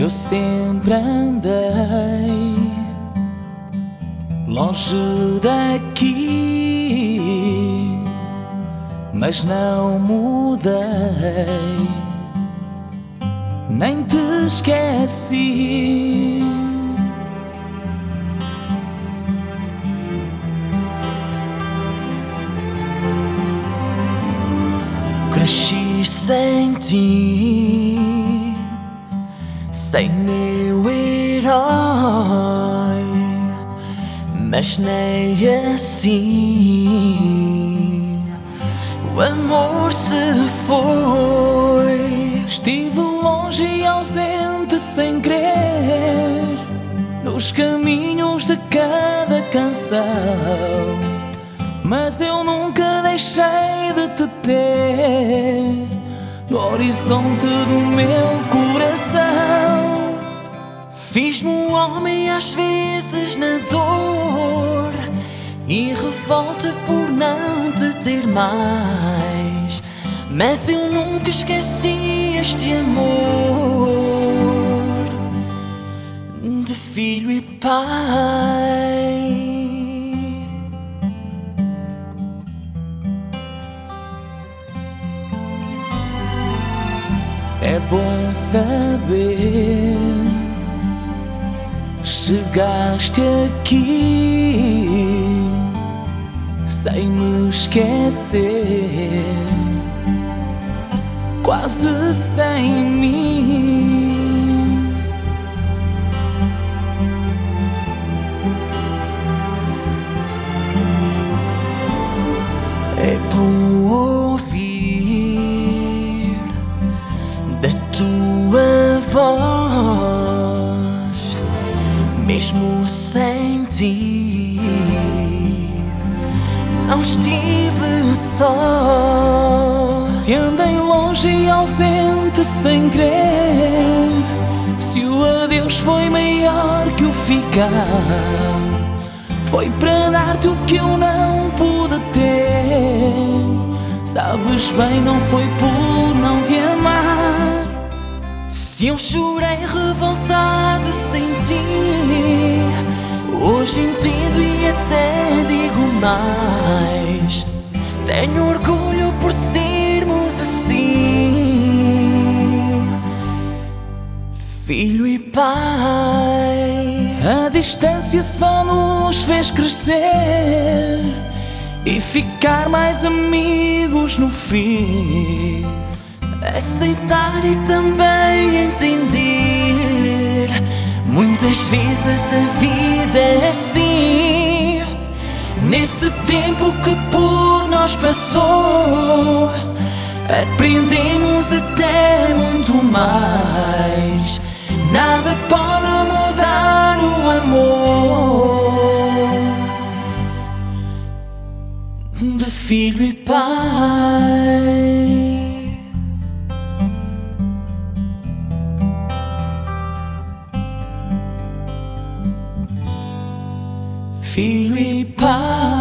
Eu sempre andei longe daqui, mas não mudei, nem te esqueci. Cresci sem ti, sem meu herói, mas nem assim o amor se foi. Estive longe e ausente sem querer, nos caminhos de cada canção, mas eu nunca deixei de te ter no horizonte do meu coração. Fiz-me um homem às vezes na dor e revolta por não te ter mais, mas eu nunca esqueci este amor de filho e pai. É bom saber, chegaste aqui sem me esquecer, quase sem mim. É bom ouvir da tua voz, mesmo sem ti, não estive só. Se andei longe e ausente sem querer, se o adeus foi maior que o ficar, foi para dar-te o que eu não pude ter. Sabes bem, não foi por não te amar. Se eu chorei revoltado sem ti, hoje entendo e até digo mais. Tenho orgulho por sermos assim, filho e pai. A distância só nos fez crescer e ficar mais amigos no fim. Aceitar e também entender, muitas vezes a vida é assim. Nesse tempo que por nós passou, aprendemos até muito mais. Nada pode mudar o amor de filho e pai. Filho e pai.